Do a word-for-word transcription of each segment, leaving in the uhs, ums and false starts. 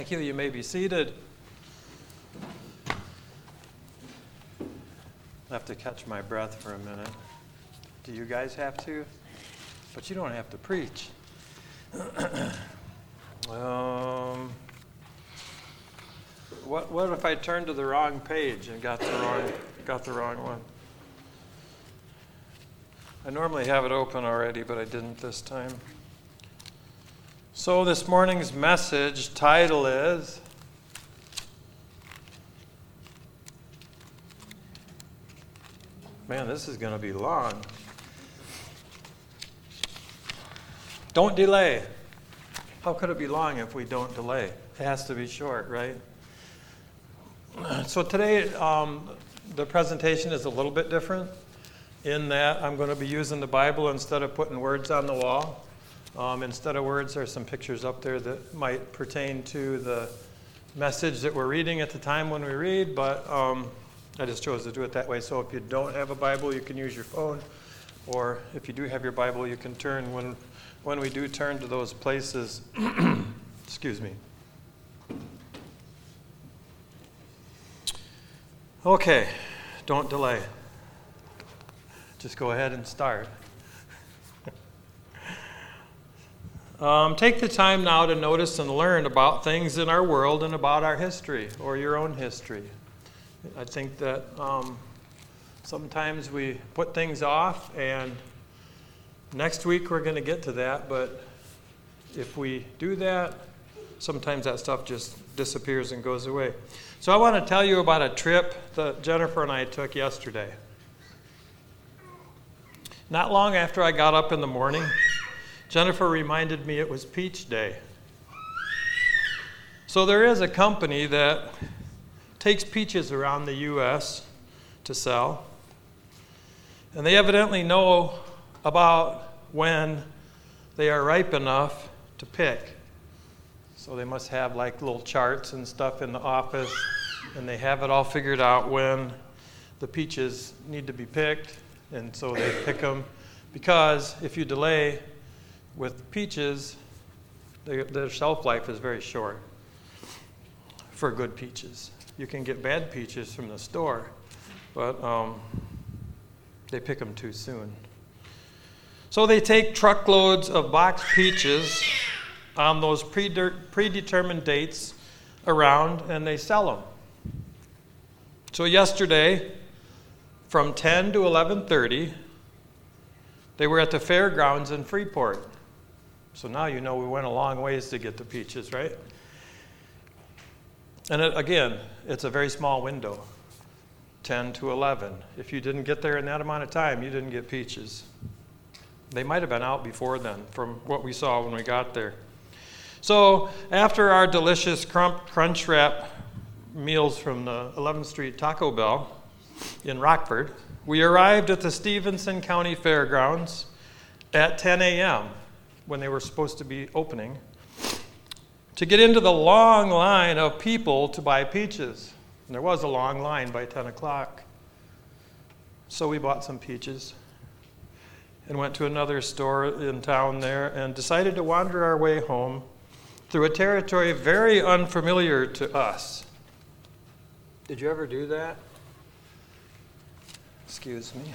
Thank you. You may be seated. I have to catch my breath for a minute. Do you guys have to? But you don't have to preach. um, what what if I turned to the wrong page and got the wrong got the wrong one? I normally have it open already, but I didn't this time. So this morning's message title is Man, this is going to be long. Don't delay. How could it be long if we don't delay? It has to be short, right? So today, um, the presentation is a little bit different in that I'm going to be using the Bible instead of putting words on the wall. Um, instead of words, there's some pictures up there that might pertain to the message that we're reading at the time when we read, but um, I just chose to do it that way. So if you don't have a Bible, you can use your phone, or if you do have your Bible, you can turn when when we do turn to those places. Excuse me. Okay, don't delay. Just go ahead and start. Um, take the time now to notice and learn about things in our world and about our history or your own history. I think that um, sometimes we put things off, and next week we're going to get to that, but if we do that, sometimes that stuff just disappears and goes away. So I want to tell you about a trip that Jennifer and I took yesterday. Not long after I got up in the morning, Jennifer reminded me it was Peach Day. So there is a company that takes peaches around the U S to sell, and they evidently know about when they are ripe enough to pick. So they must have like little charts and stuff in the office, and they have it all figured out when the peaches need to be picked, and so they pick them, because if you delay with peaches, they, their shelf life is very short for good peaches. You can get bad peaches from the store, but um, they pick them too soon. So they take truckloads of boxed peaches on those predetermined dates around, and they sell them. So yesterday, from ten to eleven thirty, they were at the fairgrounds in Freeport. So now you know we went a long ways to get the peaches, right? And it, again, it's a very small window, ten to eleven. If you didn't get there in that amount of time, you didn't get peaches. They might have been out before then, from what we saw when we got there. So after our delicious crunch wrap meals from the eleventh Street Taco Bell in Rockford, we arrived at the Stevenson County Fairgrounds at ten a.m. when they were supposed to be opening, to get into the long line of people to buy peaches. And there was a long line by ten o'clock. So we bought some peaches and went to another store in town there and decided to wander our way home through a territory very unfamiliar to us. Did you ever do that? Excuse me.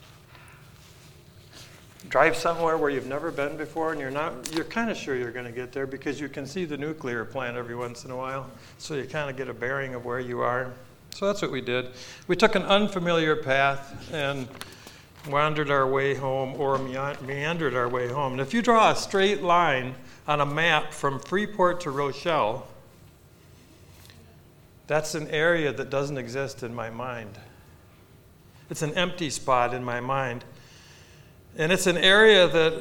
Drive somewhere where you've never been before, and you're not you're kind of sure you're going to get there because you can see the nuclear plant every once in a while, so you kind of get a bearing of where you are. So that's what we did. We took an unfamiliar path and wandered our way home, or meandered our way home. And if you draw a straight line on a map from Freeport to Rochelle, that's an area that doesn't exist in my mind. It's an empty spot in my mind. And it's an area that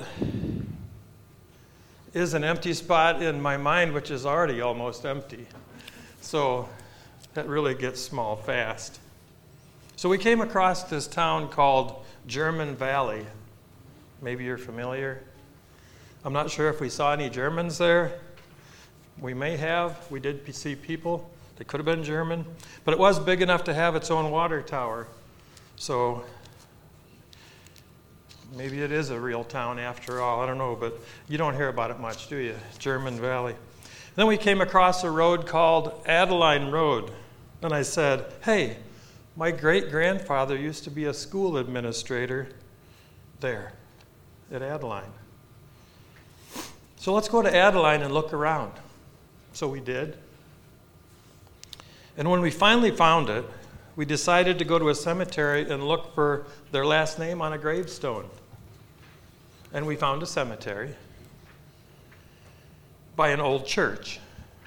is an empty spot in my mind, which is already almost empty. So that really gets small fast. So we came across this town called German Valley. Maybe you're familiar. I'm not sure if we saw any Germans there. We may have. We did see people. They could have been German. But it was big enough to have its own water tower. So maybe it is a real town after all. I don't know, but you don't hear about it much, do you? German Valley. Then we came across a road called Adeline Road. And I said, hey, my great-grandfather used to be a school administrator there at Adeline. So let's go to Adeline and look around. So we did. And when we finally found it, we decided to go to a cemetery and look for their last name on a gravestone. And we found a cemetery by an old church.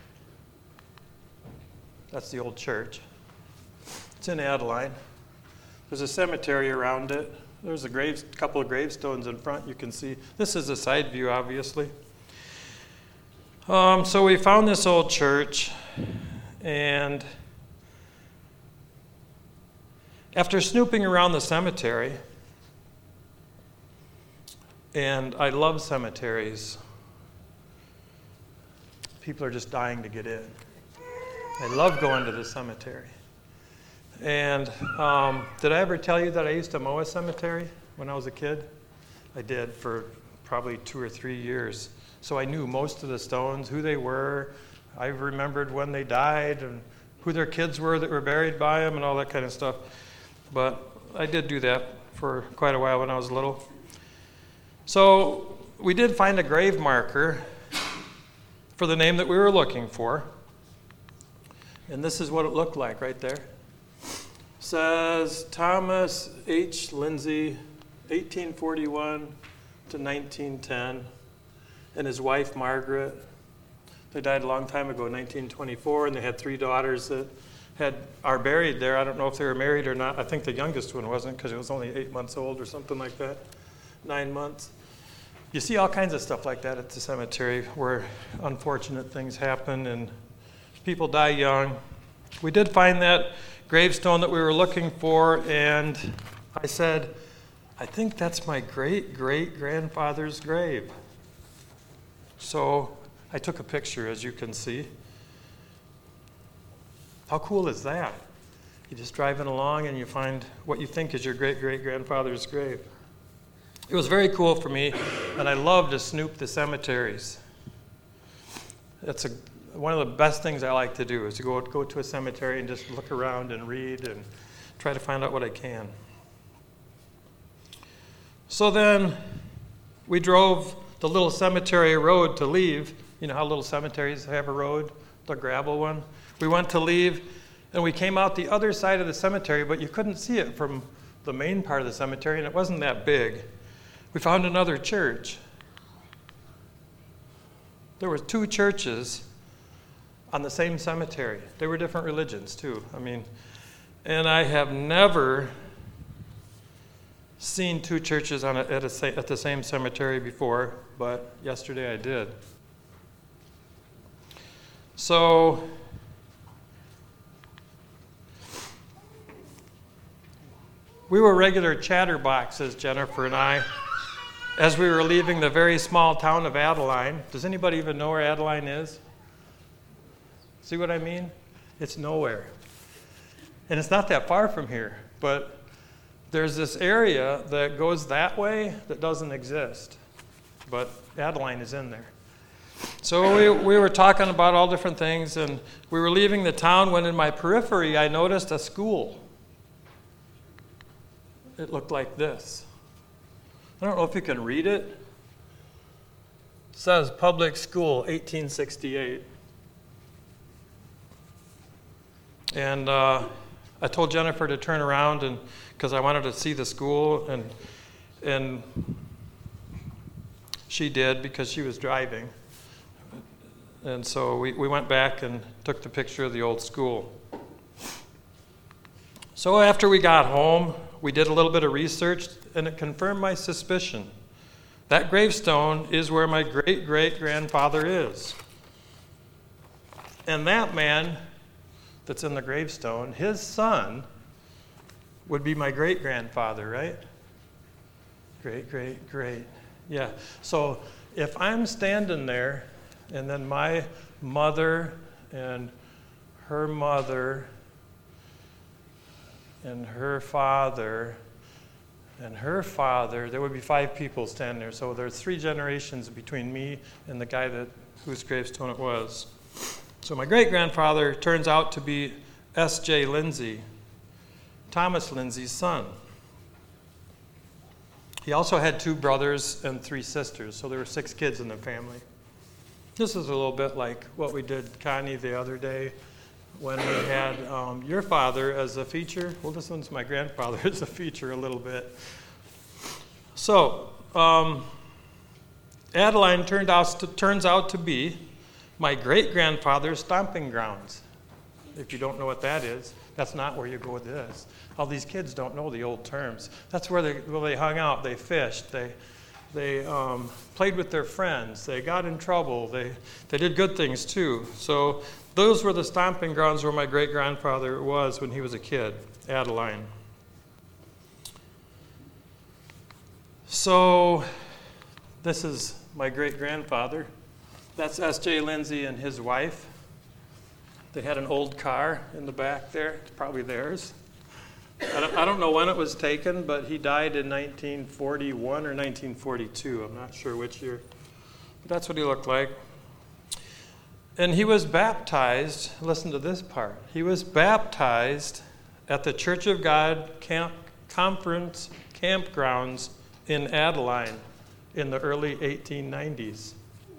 That's the old church. It's in Adeline. There's a cemetery around it. There's a grave, couple of gravestones in front you can see. This is a side view, obviously. Um, so we found this old church, and after snooping around the cemetery, and I love cemeteries, people are just dying to get in. I love going to the cemetery. And um, did I ever tell you that I used to mow a cemetery when I was a kid? I did for probably two or three years. So I knew most of the stones, who they were. I remembered when they died and who their kids were that were buried by them and all that kind of stuff. But I did do that for quite a while when I was little. So we did find a grave marker for the name that we were looking for. And this is what it looked like right there. It says Thomas H. Lindsay, eighteen forty-one to nineteen ten, and his wife Margaret. They died a long time ago, nineteen twenty-four, and they had three daughters that had are buried there. I don't know if they were married or not. I think the youngest one wasn't because it was only eight months old or something like that, nine months. You see all kinds of stuff like that at the cemetery where unfortunate things happen and people die young. We did find that gravestone that we were looking for, and I said, I think that's my great-great-grandfather's grave. So I took a picture, as you can see. How cool is that? You're just driving along and you find what you think is your great-great-grandfather's grave. It was very cool for me, and I love to snoop the cemeteries. That's a One of the best things I like to do is to go, go to a cemetery and just look around and read and try to find out what I can. So then we drove the little cemetery road to leave. You know how little cemeteries have a road, the gravel one? We went to leave, and we came out the other side of the cemetery, but you couldn't see it from the main part of the cemetery, and it wasn't that big. We found another church. There were two churches on the same cemetery. They were different religions too. I mean, and I have never seen two churches on a, at, a, at the same cemetery before, but yesterday I did. So we were regular chatterboxes, Jennifer and I, as we were leaving the very small town of Adeline. Does anybody even know where Adeline is? See what I mean? It's nowhere. And it's not that far from here, but there's this area that goes that way that doesn't exist, but Adeline is in there. So we, we were talking about all different things, and we were leaving the town when in my periphery I noticed a school. It looked like this. I don't know if you can read it. It says Public School, eighteen sixty-eight. And uh, I told Jennifer to turn around and because I wanted to see the school, and and she did because she was driving. And so we, we went back and took the picture of the old school. So after we got home, we did a little bit of research, and it confirmed my suspicion. That gravestone is where my great-great-grandfather is. And that man that's in the gravestone, his son would be my great-grandfather, right? Great, great, great. Yeah. So if I'm standing there, and then my mother and her mother and her father and her father, there would be five people standing there. So there's three generations between me and the guy that whose gravestone it was. So my great-grandfather turns out to be S J Lindsay, Thomas Lindsay's son. He also had two brothers and three sisters, so there were six kids in the family. This is a little bit like what we did, Connie, the other day when we had um, your father as a feature. Well, this one's my grandfather as a feature a little bit. So, um, Adeline turned out to, turns out to be my great-grandfather's stomping grounds. If you don't know what that is, that's not where you go with this. All these kids don't know the old terms. That's where they, where they hung out, they fished, they they um, played with their friends, they got in trouble, they, they did good things too. So those were the stomping grounds where my great-grandfather was when he was a kid, Adeline. So this is my great-grandfather. That's S J Lindsay and his wife. They had an old car in the back there. It's probably theirs. I don't, I don't know when it was taken, but he died in nineteen forty-one or nineteen forty-two. I'm not sure which year. But that's what he looked like. And he was baptized, listen to this part. He was baptized at the Church of God camp, Conference campgrounds in Adeline in the early eighteen nineties.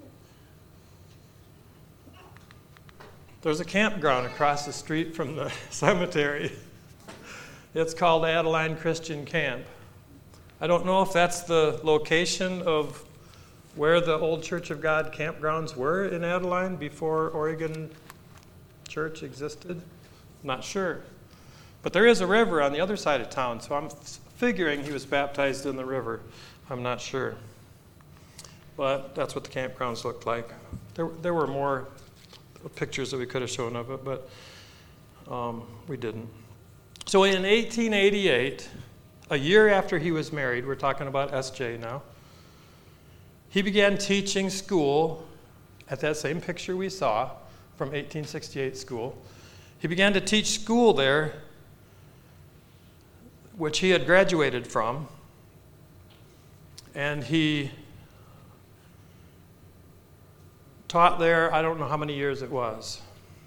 There's a campground across the street from the cemetery. It's called Adeline Christian Camp. I don't know if that's the location of where the old Church of God campgrounds were in Adeline before Oregon Church existed. Not sure. But there is a river on the other side of town, so I'm figuring he was baptized in the river. I'm not sure. But that's what the campgrounds looked like. There, there were more pictures that we could have shown of it, but um, we didn't. So in eighteen eighty-eight, a year after he was married, we're talking about S J now, he began teaching school at that same picture we saw from eighteen sixty-eight school. He began to teach school there, which he had graduated from, and he taught there, I don't know how many years it was,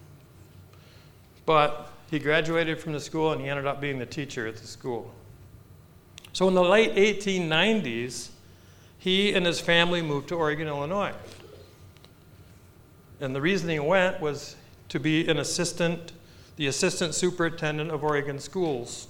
but he graduated from the school and he ended up being the teacher at the school. So in the late eighteen nineties, he and his family moved to Oregon, Illinois. And the reason he went was to be an assistant, the assistant superintendent of Oregon schools.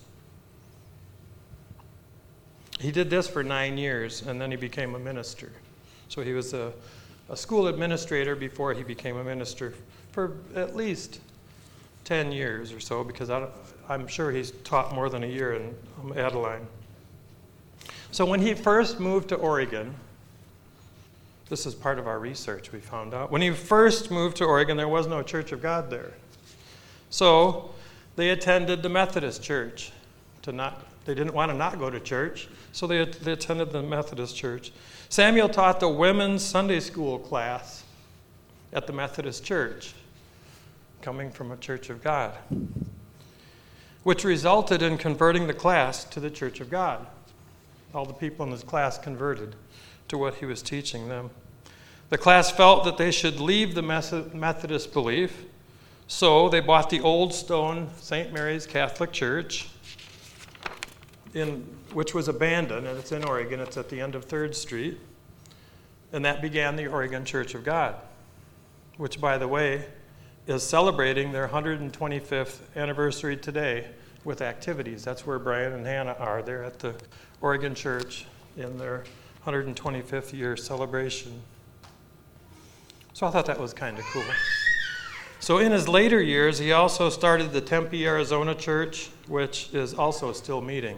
He did this for nine years and then he became a minister. So he was a, a school administrator before he became a minister for at least ten years or so, because I I'm sure he's taught more than a year in um, Adeline. So when he first moved to Oregon, this is part of our research we found out. When he first moved to Oregon, there was no Church of God there. So they attended the Methodist church. To not, they didn't want to not go to church, so they, they attended the Methodist church. Samuel taught the women's Sunday school class at the Methodist church, coming from a Church of God, which resulted in converting the class to the Church of God. All the people in this class converted to what he was teaching them. The class felt that they should leave the Methodist belief, so they bought the old stone Saint Mary's Catholic Church, in, which was abandoned, and it's in Oregon. It's at the end of third street. And that began the Oregon Church of God, which, by the way, is celebrating their one hundred twenty-fifth anniversary today with activities. That's where Brian and Hannah are. They're at the Oregon Church in their one hundred twenty-fifth year celebration. So I thought that was kind of cool. So in his later years, he also started the Tempe, Arizona Church, which is also still meeting.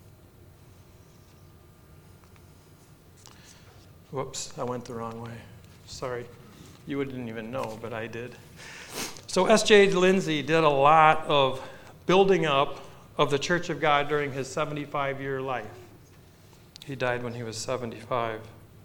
Whoops, I went the wrong way. Sorry. You wouldn't even know, but I did. So S J Lindsay did a lot of building up of the Church of God during his seventy-five-year life. He died when he was seventy-five.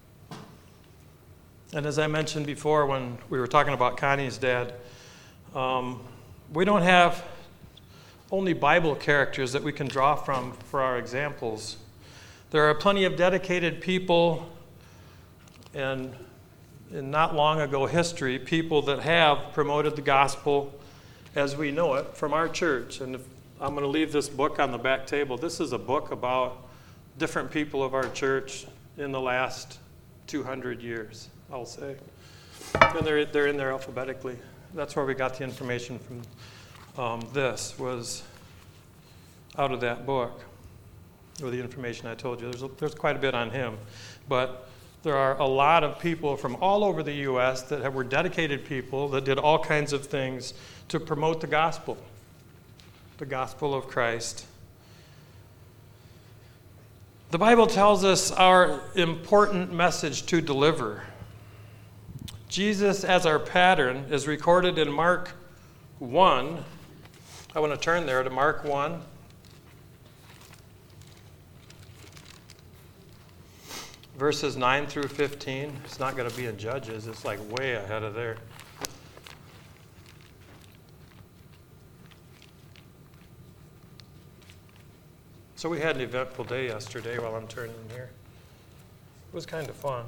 And as I mentioned before when we were talking about Connie's dad, um, we don't have only Bible characters that we can draw from for our examples. There are plenty of dedicated people and in not long ago history, people that have promoted the gospel as we know it from our church. And if, I'm going to leave this book on the back table. This is a book about different people of our church in the last two hundred years, I'll say. And they're, they're in there alphabetically. That's where we got the information from. Um, this was out of that book, or the information I told you. There's, a, there's quite a bit on him. But there are a lot of people from all over the U S that have, were dedicated people that did all kinds of things to promote the gospel, the gospel of Christ. The Bible tells us our important message to deliver. Jesus as our pattern is recorded in Mark one. I want to turn there to Mark one. Verses nine through fifteen. It's not going to be in Judges. It's like way ahead of there. So we had an eventful day yesterday while I'm turning here. It was kind of fun.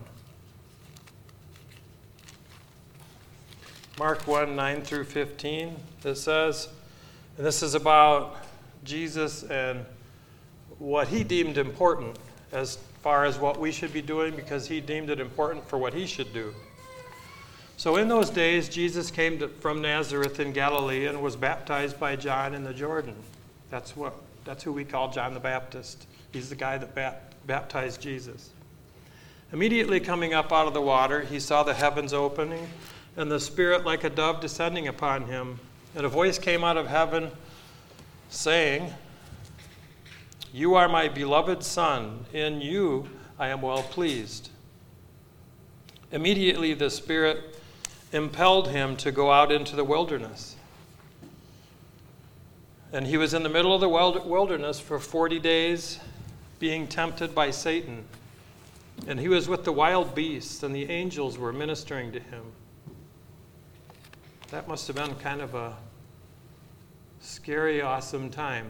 Mark one, nine through fifteen. It says, and this is about Jesus and what he deemed important as far as what we should be doing, because he deemed it important for what he should do. So in those days, Jesus came to, from Nazareth in Galilee and was baptized by John in the Jordan. That's what that's who we call John the Baptist. He's the guy that bat, baptized Jesus. Immediately coming up out of the water, he saw the heavens opening and the Spirit like a dove descending upon him. And a voice came out of heaven saying, "You are my beloved Son. In you I am well pleased." Immediately the Spirit impelled him to go out into the wilderness. And he was in the middle of the wilderness for forty days, being tempted by Satan. And he was with the wild beasts, and the angels were ministering to him. That must have been kind of a scary, awesome time.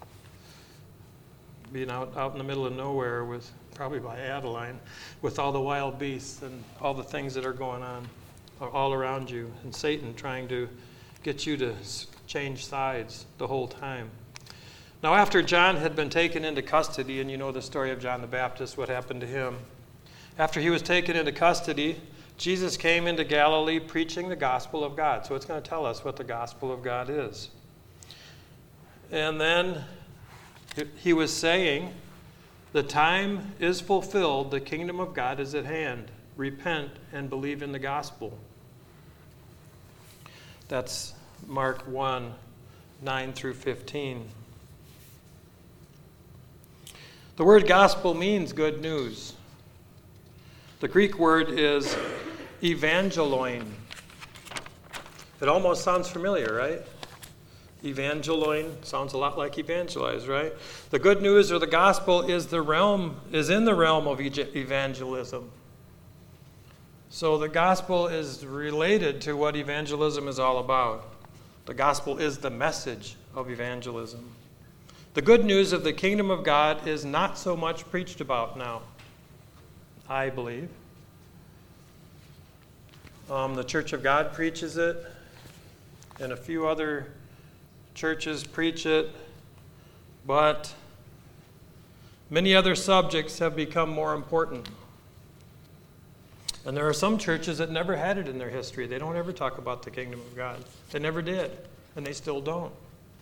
Being out, out in the middle of nowhere with, probably by Adeline, with all the wild beasts and all the things that are going on all around you, and Satan trying to get you to change sides the whole time. Now, after John had been taken into custody, and you know the story of John the Baptist, what happened to him. After he was taken into custody, Jesus came into Galilee preaching the gospel of God. So it's going to tell us what the gospel of God is. And then he was saying, "The time is fulfilled, the kingdom of God is at hand. Repent and believe in the gospel." That's Mark one, nine through fifteen. The word gospel means good news. The Greek word is evangeloin. It almost sounds familiar, right? Evangeloin sounds a lot like evangelize, right? The good news or the gospel is the realm is in the realm of evangelism. So the gospel is related to what evangelism is all about. The gospel is the message of evangelism. The good news of the kingdom of God is not so much preached about now, I believe. Um, the Church of God preaches it, and a few other churches preach it, but many other subjects have become more important. And there are some churches that never had it in their history. They don't ever talk about the kingdom of God. They never did, and they still don't.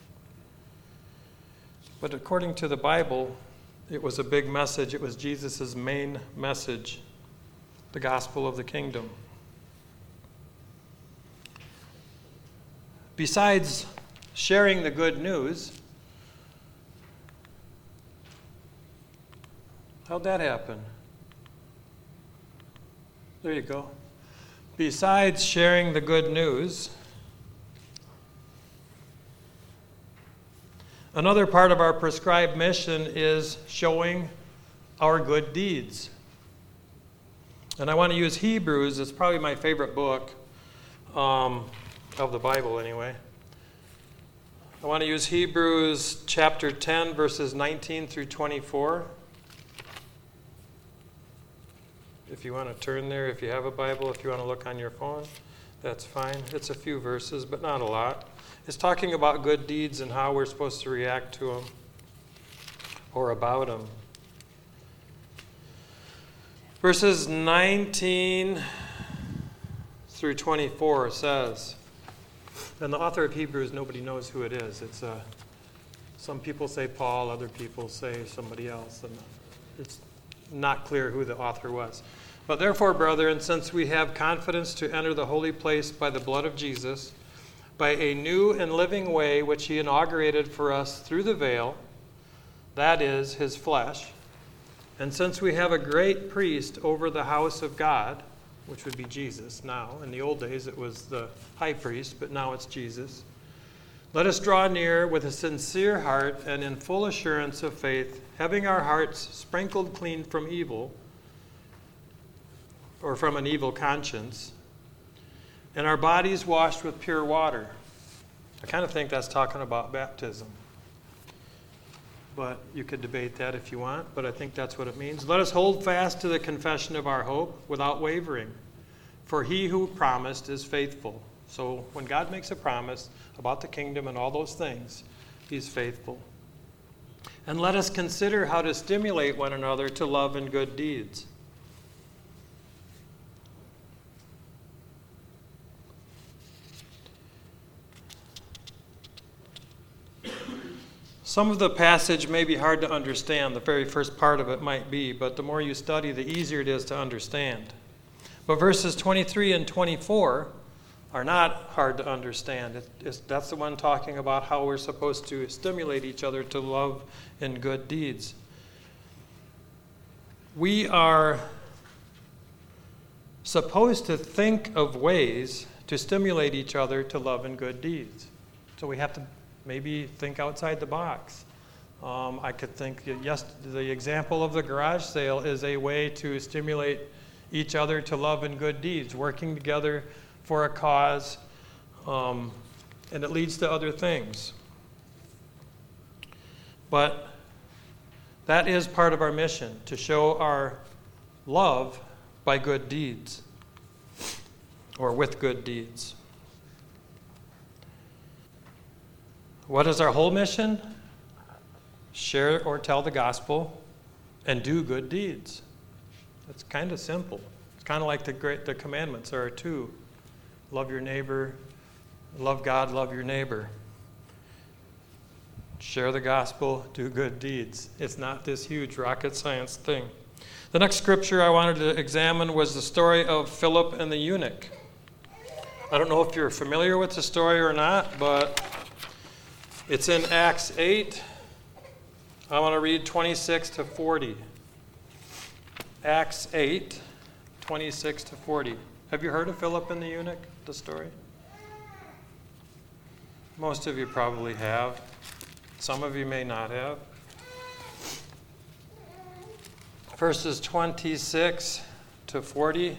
But according to the Bible, it was a big message. It was Jesus' main message, the gospel of the kingdom. Besides sharing the good news, how'd that happen? There you go. Besides sharing the good news, another part of our prescribed mission is showing our good deeds. And I want to use Hebrews. It's probably my favorite book um, of the Bible anyway. I want to use Hebrews chapter ten, verses nineteen through twenty-four. If you want to turn there, if you have a Bible, if you want to look on your phone, that's fine. It's a few verses, but not a lot. It's talking about good deeds and how we're supposed to react to them or about them. Verses nineteen through twenty-four says, and the author of Hebrews, nobody knows who it is. It's uh, some people say Paul, other people say somebody else, and it's not clear who the author was. But therefore, brethren, since we have confidence to enter the holy place by the blood of Jesus, by a new and living way which he inaugurated for us through the veil, that is, his flesh, and since we have a great priest over the house of God, which would be Jesus now. In the old days it was the high priest, but now it's Jesus. Let us draw near with a sincere heart and in full assurance of faith, having our hearts sprinkled clean from evil, or from an evil conscience, and our bodies washed with pure water. I kind of think that's talking about baptism. But you could debate that if you want, but I think that's what it means. Let us hold fast to the confession of our hope without wavering, for he who promised is faithful. So when God makes a promise about the kingdom and all those things, he's faithful. And let us consider how to stimulate one another to love and good deeds. Some of the passage may be hard to understand. The very first part of it might be, but the more you study, the easier it is to understand. But verses twenty-three and twenty-four are not hard to understand. It, it's, that's the one talking about how we're supposed to stimulate each other to love and good deeds. We are supposed to think of ways to stimulate each other to love and good deeds. So we have to maybe think outside the box. Um, I could think, yes, the example of the garage sale is a way to stimulate each other to love and good deeds, working together for a cause, um, and it leads to other things. But that is part of our mission, to show our love by good deeds, or with good deeds. What is our whole mission? Share or tell the gospel and do good deeds. It's kind of simple. It's kind of like the great the commandments are too. Love your neighbor, love God, love your neighbor. Share the gospel, do good deeds. It's not this huge rocket science thing. The next scripture I wanted to examine was the story of Philip and the eunuch. I don't know if you're familiar with the story or not, but it's in Acts eight. I want to read twenty-six to forty. Acts eight, twenty-six to forty. Have you heard of Philip and the eunuch, the story? Most of you probably have. Some of you may not have. Verses twenty-six to forty.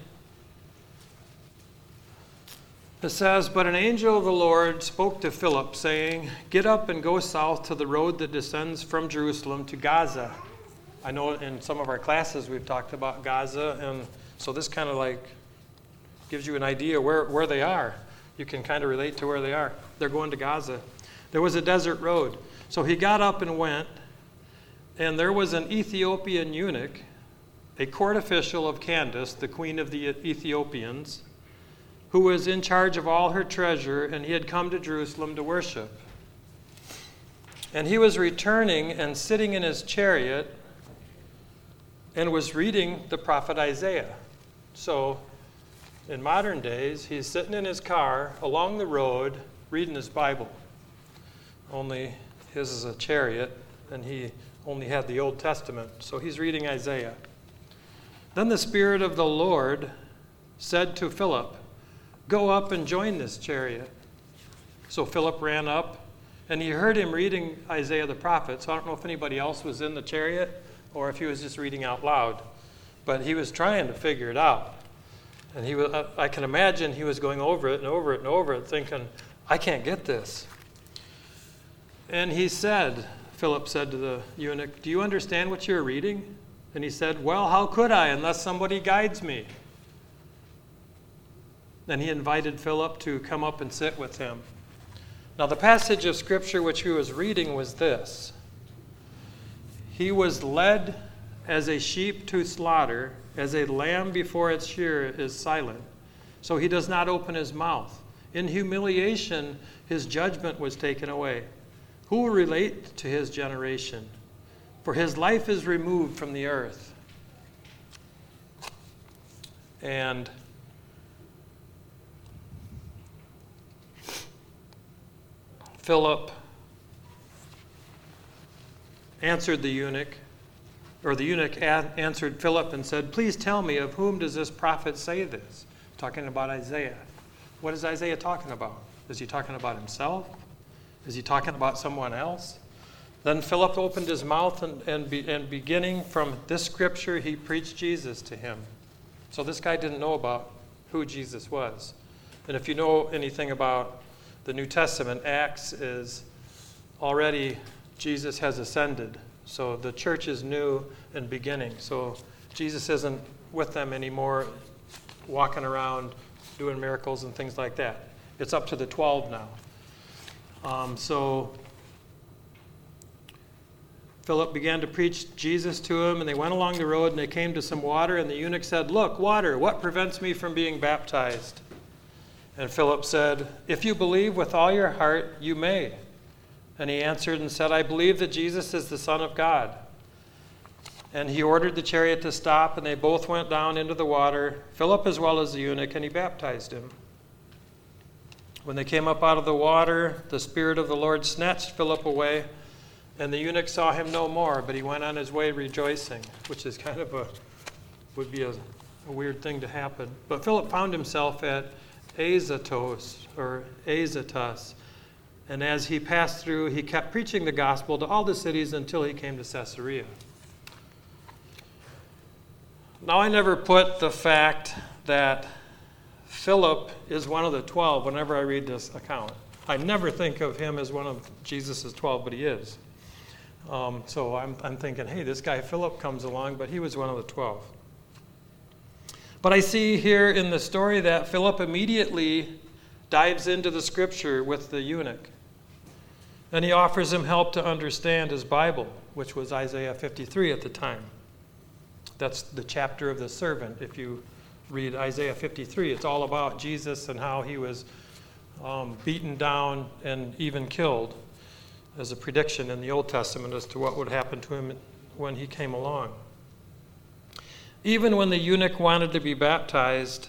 It says, "But an angel of the Lord spoke to Philip, saying, 'Get up and go south to the road that descends from Jerusalem to Gaza.'" I know in some of our classes we've talked about Gaza, and so this kind of like gives you an idea where, where they are. You can kind of relate to where they are. They're going to Gaza. There was a desert road. So he got up and went, and there was an Ethiopian eunuch, a court official of Candace, the queen of the Ethiopians, who was in charge of all her treasure, and he had come to Jerusalem to worship. And he was returning and sitting in his chariot and was reading the prophet Isaiah. So in modern days, he's sitting in his car along the road reading his Bible. Only his is a chariot, and he only had the Old Testament. So he's reading Isaiah. Then the Spirit of the Lord said to Philip, "Go up and join this chariot." So Philip ran up, and he heard him reading Isaiah the prophet. So I don't know if anybody else was in the chariot or if he was just reading out loud. But he was trying to figure it out. And he was, I can imagine he was going over it and over it and over it, thinking, I can't get this. And he said, Philip said to the eunuch, "Do you understand what you're reading?" And he said, well, how could I unless somebody guides me? Then he invited Philip to come up and sit with him. Now, the passage of Scripture which he was reading was this. He was led as a sheep to slaughter, as a lamb before its shearer is silent. So he does not open his mouth. In humiliation, his judgment was taken away. Who will relate to his generation? For his life is removed from the earth. And Philip answered the eunuch, or the eunuch a- answered Philip and said, please tell me, of whom does this prophet say this? Talking about Isaiah. What is Isaiah talking about? Is he talking about himself? Is he talking about someone else? Then Philip opened his mouth, and, and, be, and beginning from this scripture, he preached Jesus to him. So this guy didn't know about who Jesus was. And if you know anything about the New Testament, Acts is already Jesus has ascended. So the church is new and beginning. So Jesus isn't with them anymore, walking around doing miracles and things like that. It's up to the twelve now. Um, so Philip began to preach Jesus to him, and they went along the road, and they came to some water, and the eunuch said, look, water, what prevents me from being baptized? And Philip said, if you believe with all your heart, you may. And he answered and said, I believe that Jesus is the Son of God. And he ordered the chariot to stop, and they both went down into the water, Philip as well as the eunuch, and he baptized him. When they came up out of the water, the Spirit of the Lord snatched Philip away, and the eunuch saw him no more, but he went on his way rejoicing, which is kind of a, would be a, a weird thing to happen. But Philip found himself at Azotus, or Azotus, and as he passed through, he kept preaching the gospel to all the cities until he came to Caesarea. Now, I never put the fact that Philip is one of the twelve whenever I read this account. I never think of him as one of Jesus' twelve, but he is. Um, so I'm, I'm thinking, hey, this guy Philip comes along, but he was one of the twelve. But I see here in the story that Philip immediately dives into the scripture with the eunuch. And he offers him help to understand his Bible, which was Isaiah fifty-three at the time. That's the chapter of the servant. If you read Isaiah fifty-three, it's all about Jesus and how he was um, beaten down and even killed as a prediction in the Old Testament as to what would happen to him when he came along. Even when the eunuch wanted to be baptized,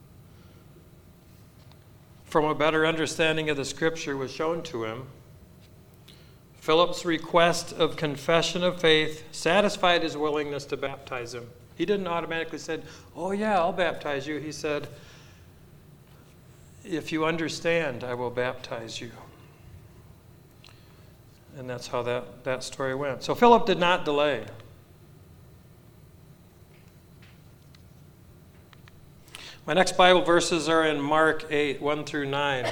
from a better understanding of the scripture was shown to him, Philip's request of confession of faith satisfied his willingness to baptize him. He didn't automatically say, oh yeah, I'll baptize you. He said, if you understand, I will baptize you. And that's how that, that story went. So Philip did not delay. My next Bible verses are in Mark eight, one through nine.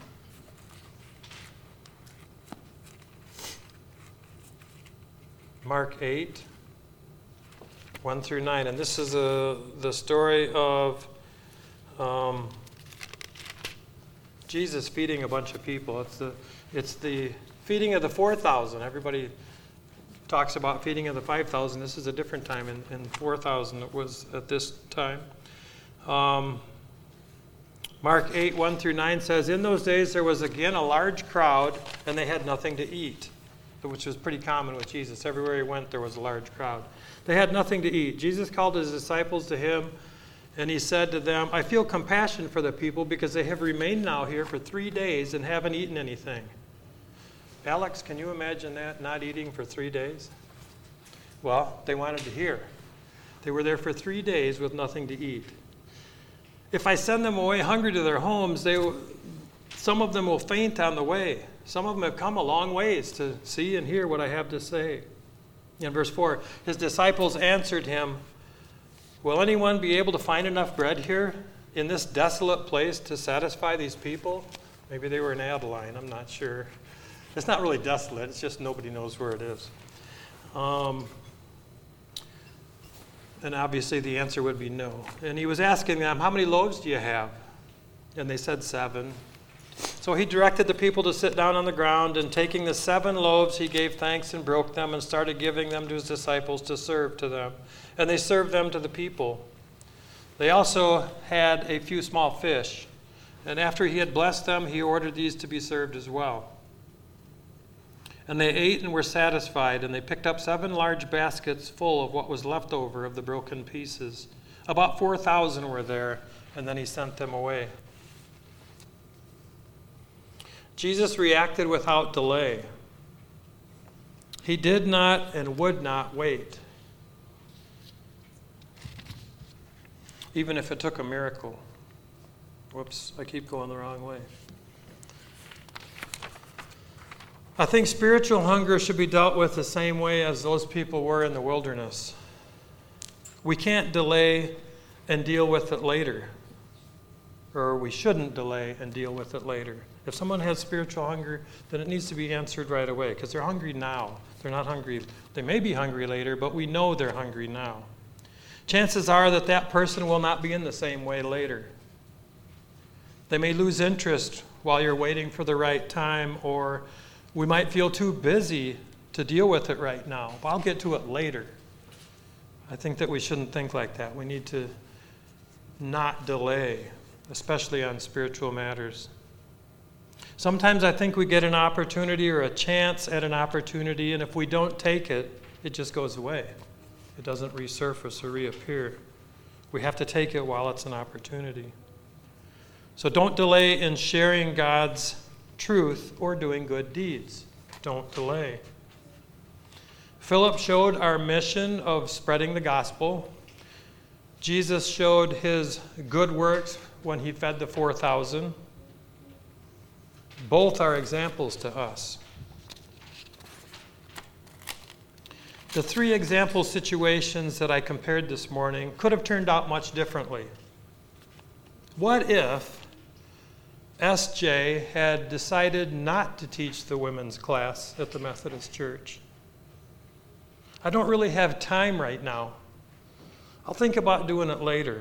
Mark eight, one through nine. And this is a, the story of um, Jesus feeding a bunch of people. It's the, it's the feeding of the four thousand. Everybody talks about feeding of the five thousand. This is a different time. In, in four thousand it was at this time. Um, Mark eight, one through nine says, in those days there was again a large crowd, and they had nothing to eat, which was pretty common with Jesus. Everywhere he went, there was a large crowd. They had nothing to eat. Jesus called his disciples to him, and he said to them, I feel compassion for the people because they have remained now here for three days and haven't eaten anything. Alex, can you imagine that, not eating for three days? Well, they wanted to hear. They were there for three days with nothing to eat. If I send them away hungry to their homes, they, some of them will faint on the way. Some of them have come a long ways to see and hear what I have to say. In verse four, his disciples answered him, will anyone be able to find enough bread here in this desolate place to satisfy these people? Maybe they were in Adeline, I'm not sure. It's not really desolate, it's just nobody knows where it is. Um, And obviously the answer would be no. And he was asking them, how many loaves do you have? And they said seven. So he directed the people to sit down on the ground, and taking the seven loaves, he gave thanks and broke them and started giving them to his disciples to serve to them. And they served them to the people. They also had a few small fish. And after he had blessed them, he ordered these to be served as well. And they ate and were satisfied, and they picked up seven large baskets full of what was left over of the broken pieces. About four thousand were there, and then he sent them away. Jesus reacted without delay. He did not and would not wait, even if it took a miracle. Whoops, I keep going the wrong way. I think spiritual hunger should be dealt with the same way as those people were in the wilderness. We can't delay and deal with it later. Or we shouldn't delay and deal with it later. If someone has spiritual hunger, then it needs to be answered right away, because they're hungry now. They're not hungry. They may be hungry later, but we know they're hungry now. Chances are that that person will not be in the same way later. They may lose interest while you're waiting for the right time, or we might feel too busy to deal with it right now. But I'll get to it later. I think that we shouldn't think like that. We need to not delay, especially on spiritual matters. Sometimes I think we get an opportunity or a chance at an opportunity, and if we don't take it, it just goes away. It doesn't resurface or reappear. We have to take it while it's an opportunity. So don't delay in sharing God's truth or doing good deeds. Don't delay. Philip showed our mission of spreading the gospel. Jesus showed his good works when he fed the four thousand. Both are examples to us. The three example situations that I compared this morning could have turned out much differently. What if S J had decided not to teach the women's class at the Methodist Church? I don't really have time right now. I'll think about doing it later.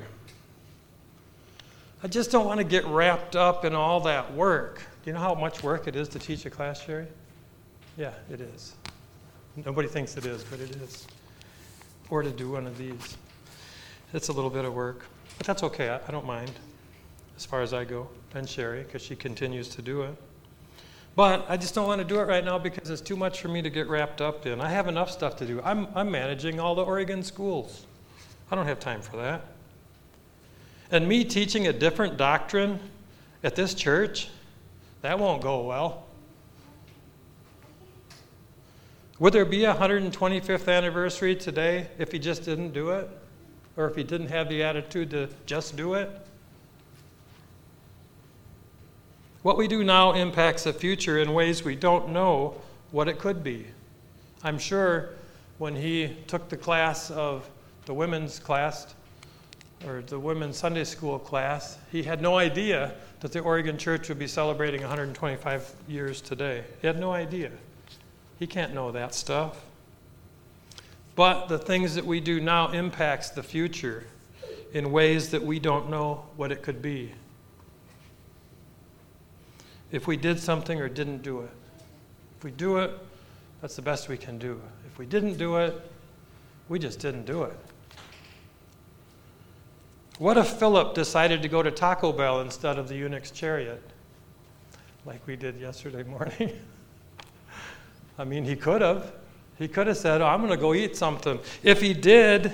I just don't want to get wrapped up in all that work. Do you know how much work it is to teach a class, Sherry? Yeah, it is. Nobody thinks it is, but it is. Or to do one of these. It's a little bit of work, but that's okay. I, I don't mind as far as I go. And Sherry, because she continues to do it. But I just don't want to do it right now because it's too much for me to get wrapped up in. I have enough stuff to do. I'm, I'm managing all the Oregon schools. I don't have time for that. And me teaching a different doctrine at this church, that won't go well. Would there be a one hundred twenty-fifth anniversary today if he just didn't do it? Or if he didn't have the attitude to just do it? What we do now impacts the future in ways we don't know what it could be. I'm sure when he took the class of the women's class, or the women's Sunday school class, he had no idea that the Oregon Church would be celebrating one hundred twenty-five years today. He had no idea. He can't know that stuff. But the things that we do now impacts the future in ways that we don't know what it could be. If we did something or didn't do it. If we do it, that's the best we can do. If we didn't do it, we just didn't do it. What if Philip decided to go to Taco Bell instead of the eunuch's chariot, like we did yesterday morning? I mean, he could have. He could have said, oh, I'm going to go eat something. If he did,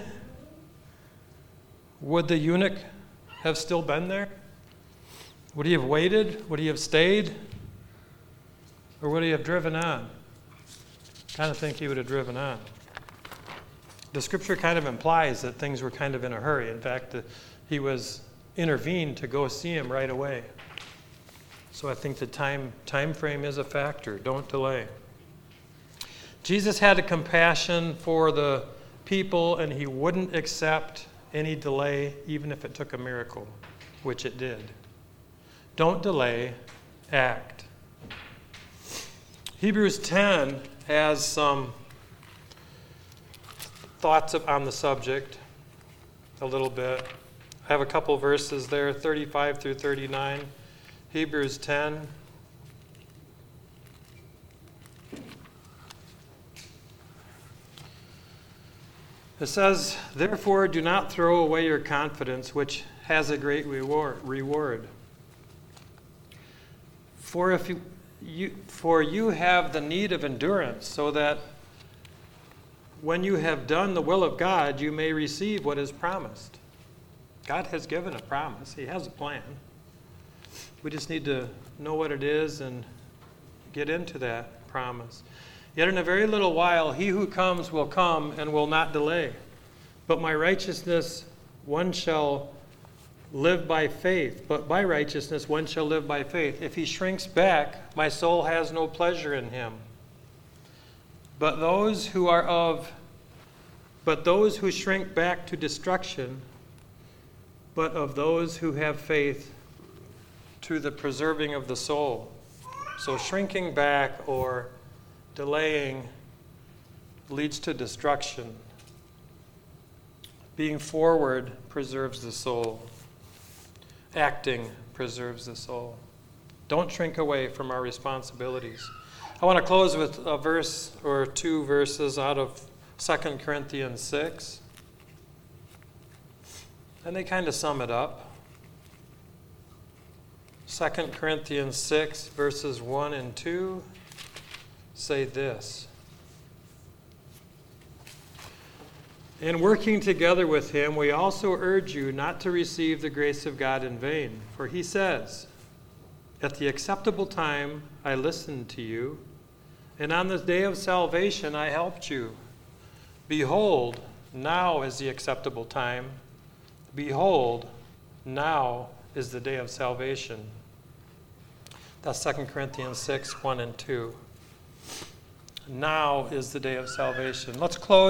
would the eunuch have still been there? Would he have waited? Would he have stayed? Or would he have driven on? I kind of think he would have driven on. The scripture kind of implies that things were kind of in a hurry. In fact, the, he was intervened to go see him right away. So I think the time, time frame is a factor. Don't delay. Jesus had a compassion for the people, and he wouldn't accept any delay, even if it took a miracle, which it did. Don't delay, act. Hebrews ten has some thoughts on the subject. a little bit. I have a couple verses there, thirty-five through thirty-nine. Hebrews ten. It says, "Therefore do not throw away your confidence, which has a great reward. reward. For if you, you, for you have the need of endurance, so that when you have done the will of God, you may receive what is promised." God has given a promise. He has a plan. We just need to know what it is and get into that promise. "Yet in a very little while, he who comes will come and will not delay. But my righteousness, one shall live by faith. But by righteousness, one shall live by faith. If he shrinks back, my soul has no pleasure in him. But those who are of, but those who shrink back to destruction, but of those who have faith to the preserving of the soul." So shrinking back or delaying leads to destruction. Being forward preserves the soul. Acting preserves the soul. Don't shrink away from our responsibilities. I want to close with a verse or two verses out of Second Corinthians six. And they kind of sum it up. Second Corinthians six, verses one and two say this: "In working together with him, we also urge you not to receive the grace of God in vain. For he says, 'At the acceptable time I listened to you, and on the day of salvation I helped you. Behold, now is the acceptable time. Behold, now is the day of salvation.'" That's Second Corinthians six, one and two. Now is the day of salvation. Let's close.